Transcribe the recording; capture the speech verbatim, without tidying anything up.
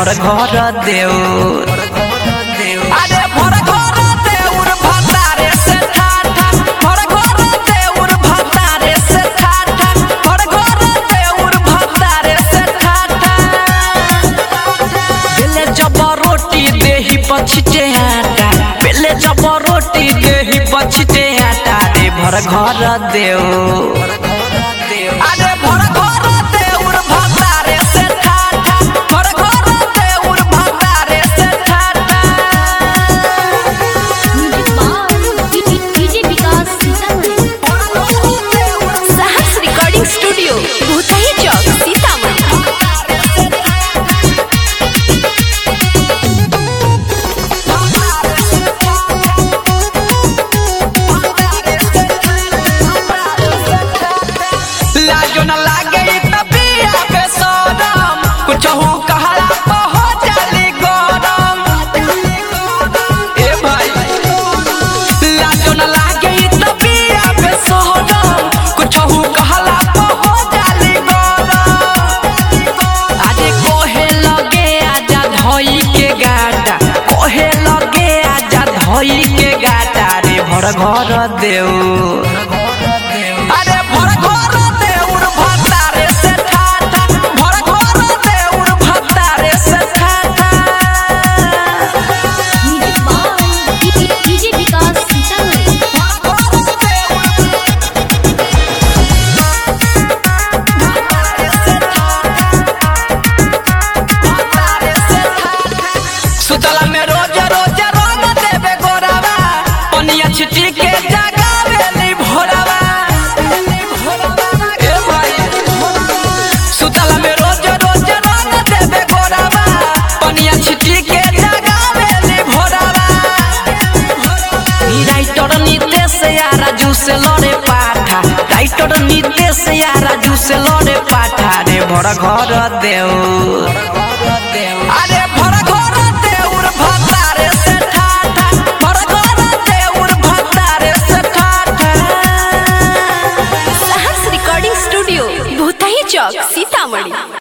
भर घर देउर अरे भर घर देउर भतारे से ठाठा भर घर देउर भतारे से ठाठा भर घर देउर भतारे से ठाठा बेले जब रोटी देही पछिटे आटा बेले जब रोटी देही पछिटे आटा रे भर घर देउर अरे भर घर देउर भतारे से ठाठा भर घर देउर भतारे से ठाठा DJ Vikas Sitamarhi Sahas recording studio Bhutahi Chowk Sitamarhi. लाजो न लागे तबिया बेसरम कुछहु कहला तो हो जाली गरम ए भाई लाजो न लागे तबिया बेसरम कुछहु कहला तो हो जाली गरम आजे कोहे लगे आजा धई के गाटा कोहे लगे आजा धई के गाटा रे भर घर देउ अरे भर घर देउर भतारे से ठाठा भर घर देउर भतारे से ठाठा डीजे विकास सीतामढ़ी सुतला में रोज रोज रंग देवे गोरावा पनिया छिटी के जगावेली भोरावा ए भाई सुतला में रोज रोज रंग देवे गोरावा पनिया छिटी के जगावेली भोरावा नी राइटर नीते से यारा जू से लड़े पाठा राइटर नीते से यारा जू से लड़े पाठा रे भर घर देउ अरे भर घर देउर भतारे से ठाठा भर घर देउर भतारे से ठाठा साहस रिकॉर्डिंग स्टूडियो भूतही चौक सीतामढ़ी।